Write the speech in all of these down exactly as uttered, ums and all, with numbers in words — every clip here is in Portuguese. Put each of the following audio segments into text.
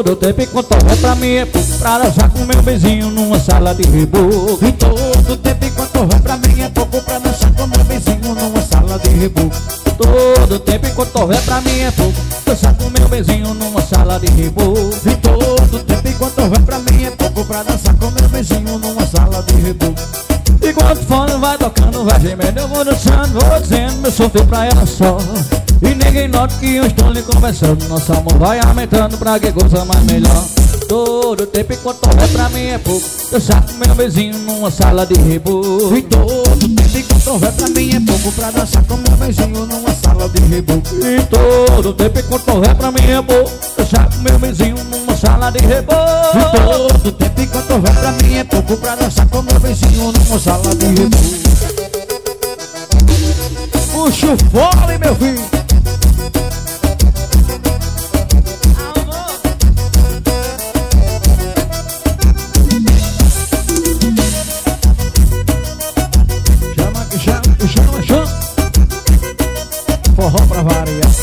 todo tempo enquanto houver pra mim é pouco pra dançar com meu vizinho numa sala de reboco. E todo tempo enquanto houver pra mim é pouco pra dançar com meu vizinho numa sala de reboco. Todo tempo enquanto houver pra mim é pouco dançar com meu vizinho numa sala de reboco. E todo tempo enquanto houver pra mim é pouco pra dançar com meu vizinho numa sala de reboco. Enquanto o fone vai tocando, vai gemendo, eu vou dançando, vou dizendo meu sofrer pra ela só. E ninguém nota que eu estou lhe conversando, nosso amor vai aumentando pra que coisa mais melhor. Todo tempo enquanto houver pra mim é pouco dançar com meu vizinho numa sala de reboco. E todo tempo enquanto houver pra mim é pouco pra dançar com meu vizinho numa sala de reboco. E todo tempo enquanto houver pra mim é pouco dançar com meu vizinho numa sala de reboco. E todo tempo enquanto houver pra mim é pouco pra dançar com meu vizinho numa sala de reboco. Puxa o fole, meu filho. Chama que chama, que chama, chama. Forró pra variar.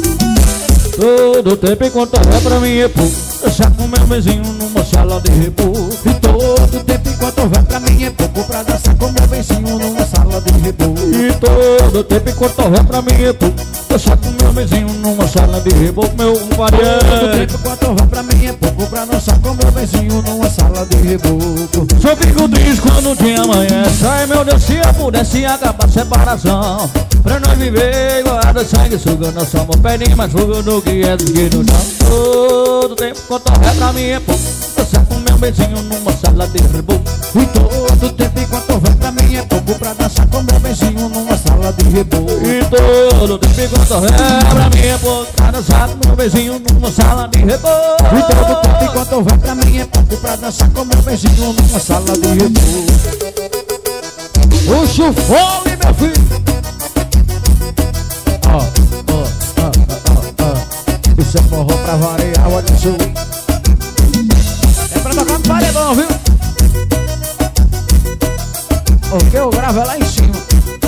Todo tempo enquanto houver pra mim é pouco dançar com meu vizinho numa sala de reboco. E todo tempo enquanto houver pra mim é pouco pra dançar com meu vizinho numa sala de reboco. E todo tempo enquanto houver pra mim é pouco dançar com meu vizinho numa sala de reboco, meu Todo companheiro. tempo enquanto houver pra mim é pouco pra dançar com meu vizinho numa sala de reboco. Só fico triste quando o dia amanhece. Ai meu Deus, se eu pudesse acabar a separação, pra nós viver igual a dois sanguessuga. Nosso amor pede mais fogo do que é do que no chão. Todo tempo enquanto houver pra mim é pouco dançar com meu vizinho numa sala de reboco. E todo tempo enquanto houver pra mim é pouco pra dançar com meu vizinho numa sala de reboco. E todo tempo enquanto houver pra mim é pouco pra dançar com meu vizinho numa sala de reboco. E todo tempo enquanto houver pra mim é pouco pra dançar com meu vizinho numa sala de reboco. Puxa o fole, meu filho. Ó, ó, ó, ó, ó. Isso é forró pra variar, olha isso. É pra tocar no paredão, viu? O que eu gravo é lá em cima.